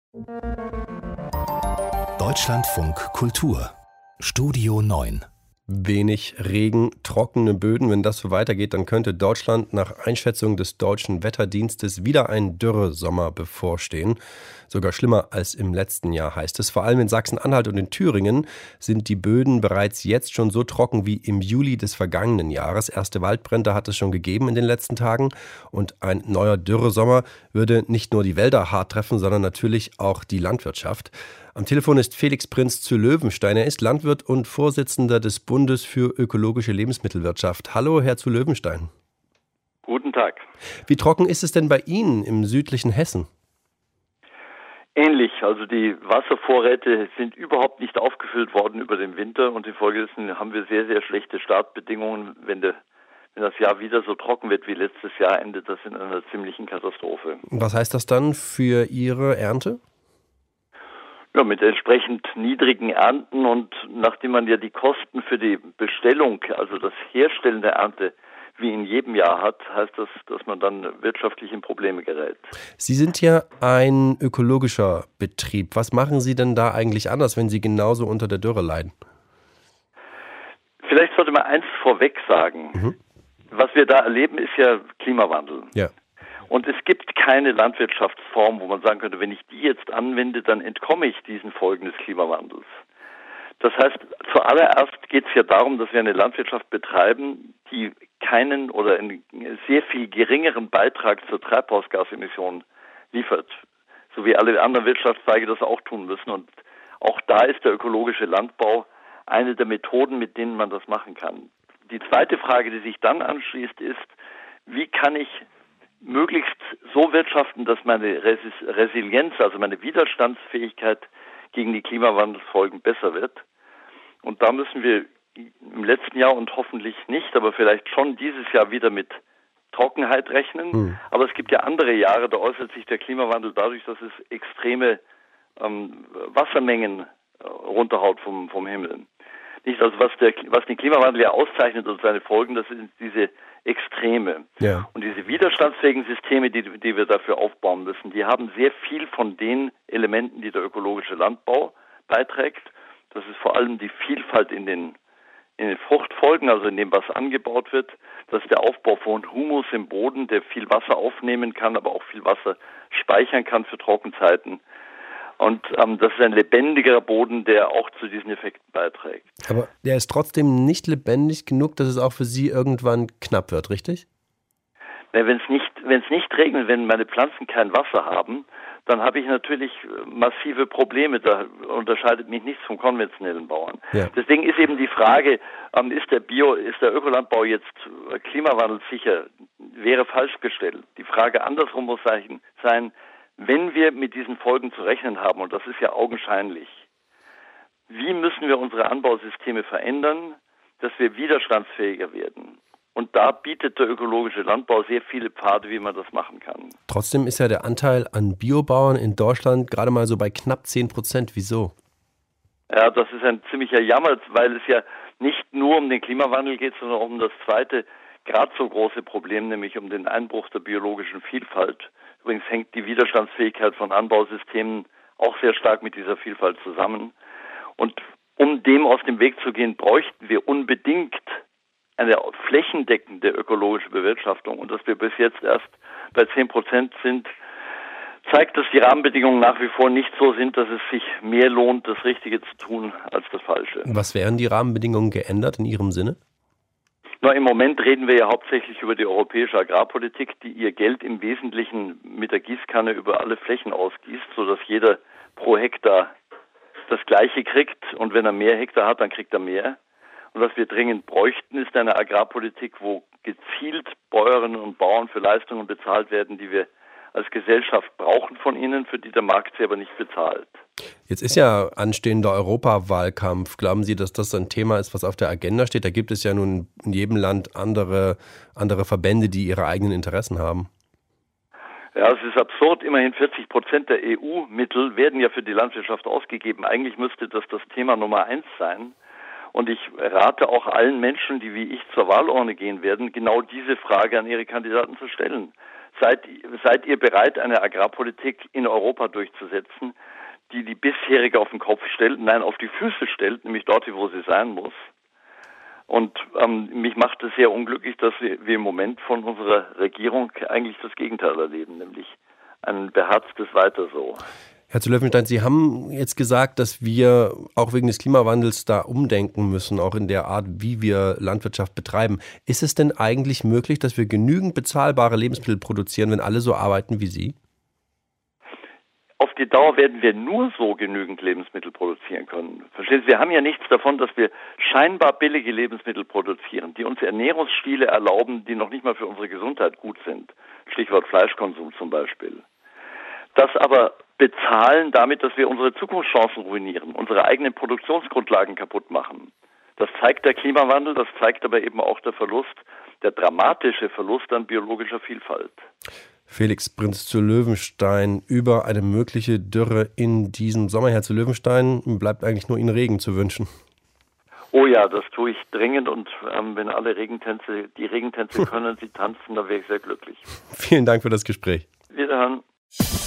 Deutschlandfunk Kultur Studio 9. Wenig Regen, trockene Böden. Wenn das so weitergeht, dann könnte Deutschland nach Einschätzung des Deutschen Wetterdienstes wieder ein Dürresommer bevorstehen. Sogar schlimmer als im letzten Jahr, heißt es. Vor allem in Sachsen-Anhalt und in Thüringen sind die Böden bereits jetzt schon so trocken wie im Juli des vergangenen Jahres. Erste Waldbrände hat es schon gegeben in den letzten Tagen. Und ein neuer Dürresommer würde nicht nur die Wälder hart treffen, sondern natürlich auch die Landwirtschaft. Am Telefon ist Felix Prinz zu Löwenstein. Er ist Landwirt und Vorsitzender des Bundes für ökologische Lebensmittelwirtschaft. Hallo, Herr zu Löwenstein. Guten Tag. Wie trocken ist es denn bei Ihnen im südlichen Hessen? Ähnlich. Also die Wasservorräte sind überhaupt nicht aufgefüllt worden über den Winter und infolgedessen haben wir sehr, sehr schlechte Startbedingungen. Wenn das Jahr wieder so trocken wird wie letztes Jahr, endet das in einer ziemlichen Katastrophe. Was heißt das dann für Ihre Ernte? Ja, mit entsprechend niedrigen Ernten und nachdem man ja die Kosten für die Bestellung, also das Herstellen der Ernte, wie in jedem Jahr hat, heißt das, dass man dann wirtschaftlich in Probleme gerät. Sie sind ja ein ökologischer Betrieb. Was machen Sie denn da eigentlich anders, wenn Sie genauso unter der Dürre leiden? Vielleicht sollte man eins vorweg sagen. Was wir da erleben, ist ja Klimawandel. Ja. Und es gibt keine Landwirtschaftsform, wo man sagen könnte, wenn ich die jetzt anwende, dann entkomme ich diesen Folgen des Klimawandels. Das heißt, zuallererst geht es ja darum, dass wir eine Landwirtschaft betreiben, die keinen oder einen sehr viel geringeren Beitrag zur Treibhausgasemission liefert. So wie alle anderen Wirtschaftszweige das auch tun müssen. Und auch da ist der ökologische Landbau eine der Methoden, mit denen man das machen kann. Die zweite Frage, die sich dann anschließt, ist, wie kann ich möglichst so wirtschaften, dass meine Resilienz, also meine Widerstandsfähigkeit gegen die Klimawandelsfolgen besser wird. Und da müssen wir im letzten Jahr und hoffentlich nicht, aber vielleicht schon dieses Jahr wieder mit Trockenheit rechnen. Aber es gibt ja andere Jahre, da äußert sich der Klimawandel dadurch, dass es extreme Wassermengen runterhaut vom Himmel. Nicht, also was den Klimawandel ja auszeichnet und seine Folgen, das sind diese Extreme. Ja. Und diese widerstandsfähigen Systeme, die wir dafür aufbauen müssen, die haben sehr viel von den Elementen, die der ökologische Landbau beiträgt. Das ist vor allem die Vielfalt in den Fruchtfolgen, also in dem, was angebaut wird. Das ist der Aufbau von Humus im Boden, der viel Wasser aufnehmen kann, aber auch viel Wasser speichern kann für Trockenzeiten. Und das ist ein lebendiger Boden, der auch zu diesen Effekten beiträgt. Aber der ist trotzdem nicht lebendig genug, dass es auch für Sie irgendwann knapp wird, richtig? Ja, wenn es nicht regnet, wenn meine Pflanzen kein Wasser haben, dann habe ich natürlich massive Probleme. Da unterscheidet mich nichts vom konventionellen Bauern. Ja. Deswegen ist eben die Frage, ist der Ökolandbau jetzt klimawandelsicher, wäre falsch gestellt. Die Frage andersrum muss sein, wenn wir mit diesen Folgen zu rechnen haben, und das ist ja augenscheinlich, wie müssen wir unsere Anbausysteme verändern, dass wir widerstandsfähiger werden? Und da bietet der ökologische Landbau sehr viele Pfade, wie man das machen kann. Trotzdem ist ja der Anteil an Biobauern in Deutschland gerade mal so bei knapp 10%. Wieso? Ja, das ist ein ziemlicher Jammer, weil es ja nicht nur um den Klimawandel geht, sondern auch um das zweite, gerade so große Problem, nämlich um den Einbruch der biologischen Vielfalt. Übrigens hängt die Widerstandsfähigkeit von Anbausystemen auch sehr stark mit dieser Vielfalt zusammen. Und um dem aus dem Weg zu gehen, bräuchten wir unbedingt eine flächendeckende ökologische Bewirtschaftung. Und dass wir bis jetzt erst bei 10% sind, zeigt, dass die Rahmenbedingungen nach wie vor nicht so sind, dass es sich mehr lohnt, das Richtige zu tun, als das Falsche. Was wären die Rahmenbedingungen geändert in Ihrem Sinne? Na, im Moment reden wir ja hauptsächlich über die europäische Agrarpolitik, die ihr Geld im Wesentlichen mit der Gießkanne über alle Flächen ausgießt, sodass jeder pro Hektar das Gleiche kriegt. Und wenn er mehr Hektar hat, dann kriegt er mehr. Und was wir dringend bräuchten, ist eine Agrarpolitik, wo gezielt Bäuerinnen und Bauern für Leistungen bezahlt werden, die wir als Gesellschaft brauchen von ihnen, für die der Markt sie aber nicht bezahlt. Jetzt ist ja anstehender Europawahlkampf. Glauben Sie, dass das ein Thema ist, was auf der Agenda steht? Da gibt es ja nun in jedem Land andere Verbände, die ihre eigenen Interessen haben. Ja, es ist absurd. Immerhin 40% der EU-Mittel werden ja für die Landwirtschaft ausgegeben. Eigentlich müsste das Thema Nummer 1 sein. Und ich rate auch allen Menschen, die wie ich zur Wahlurne gehen werden, genau diese Frage an ihre Kandidaten zu stellen. seid ihr bereit, eine Agrarpolitik in Europa durchzusetzen, die die bisherige auf den Kopf stellt, nein, auf die Füße stellt, nämlich dort, wo sie sein muss. Und mich macht es sehr unglücklich, dass wir im Moment von unserer Regierung eigentlich das Gegenteil erleben, nämlich ein beherztes Weiter so. Herr zu Löwenstein, Sie haben jetzt gesagt, dass wir auch wegen des Klimawandels da umdenken müssen, auch in der Art, wie wir Landwirtschaft betreiben. Ist es denn eigentlich möglich, dass wir genügend bezahlbare Lebensmittel produzieren, wenn alle so arbeiten wie Sie? Auf die Dauer werden wir nur so genügend Lebensmittel produzieren können. Verstehen Sie, wir haben ja nichts davon, dass wir scheinbar billige Lebensmittel produzieren, die uns Ernährungsstile erlauben, die noch nicht mal für unsere Gesundheit gut sind. Stichwort Fleischkonsum zum Beispiel. Das aber bezahlen damit, dass wir unsere Zukunftschancen ruinieren, unsere eigenen Produktionsgrundlagen kaputt machen. Das zeigt der Klimawandel, das zeigt aber eben auch der dramatische Verlust an biologischer Vielfalt. Felix Prinz zu Löwenstein über eine mögliche Dürre in diesem Sommer. Herr zu Löwenstein, bleibt eigentlich nur Ihnen Regen zu wünschen. Oh ja, das tue ich dringend und wenn alle die Regentänze können, sie tanzen, dann wäre ich sehr glücklich. Vielen Dank für das Gespräch. Wiederhören.